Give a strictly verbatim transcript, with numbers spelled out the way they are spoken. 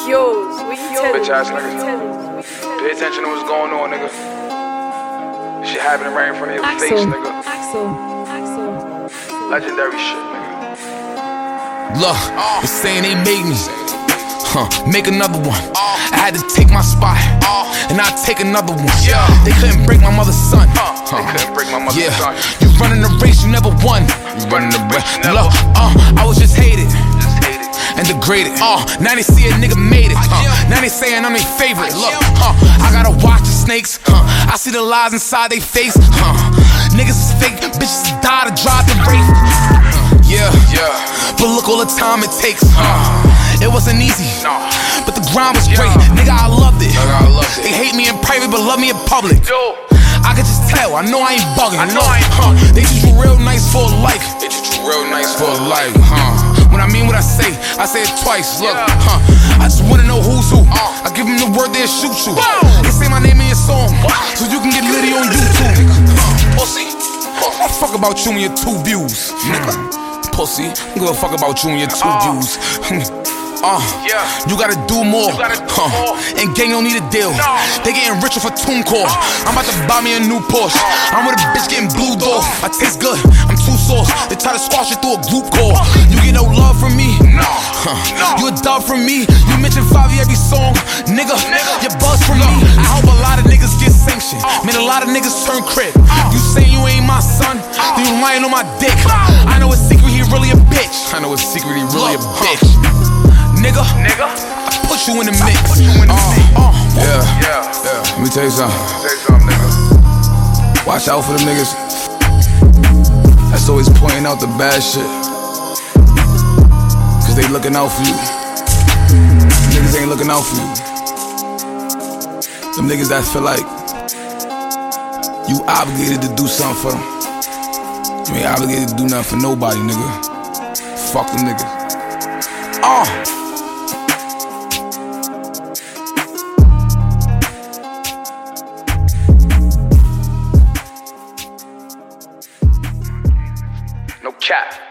Yours, what you telling? Bitch ass nigga. Pay attention to what's going on, nigga. Shit happening right in front of your Axel. face, nigga. Axel. Axel. Legendary shit, nigga. Look, they saying they made me. Huh, make another one. I had to take my spot, and I take another one. They couldn't break my mother's son. They couldn't break my mother's Yeah, son. you running the race, you never won. You running the race, you never Look, uh, I was just hated just hate it. and degraded. Uh, now they see a nigga made it. Uh, now they saying I'm their favorite. Look, uh, I gotta watch the snakes. Huh, I see the lies inside they face. Huh, niggas is fake, bitches die to drive the race. Yeah, Yeah. but look all the time it takes. Uh, it wasn't easy, No. but the grind was great. Yeah. Nigga, I loved it. Nigga, I loved it. They hate me in private, but love me in public. Yo. I could just tell, I know I ain't bugging. I know I ain't huh, They treat you real nice for life. They treat you real nice For life, huh? When I mean what I say, I say it twice. Look, Yeah. huh? I just wanna know who's who. I give them the word, they'll shoot you. They say my name in your song, so you can get litty on YouTube. Huh, Pussy, I fuck about you and your two views, nigga. Pussy, I give a fuck about you and your two views. Uh, Yeah. you gotta do more, You gotta do huh? more. And gang don't need a deal. No. They getting richer for TuneCore. I'm about to buy me a new Porsche. I'm with a bitch getting blued off. I taste good, I'm too sauce. They try to squash it through a group call. You get no love from me. No. Huh. No. You a dub from me. You mention Favi every song, nigga. Nigga. You buzz from me. I hope a lot of niggas get sanctioned. Made a lot of niggas turn crib. You saying you ain't my son, then you lying on my dick. I know a secret, he really a bitch. I know a secret, he really a bitch. Nigga, Nigga. I put you in the mix. put you in the Uh, mix. uh, Yeah, Yeah. yeah. Let me tell you something. Say something, nigga. Watch out for them niggas that's always pointing out the bad shit. Cause they looking out for you. Niggas ain't looking out for you. Them niggas that feel like you obligated to do something for them. You ain't obligated to do nothing for nobody, nigga. Fuck them niggas. Uh. No cap.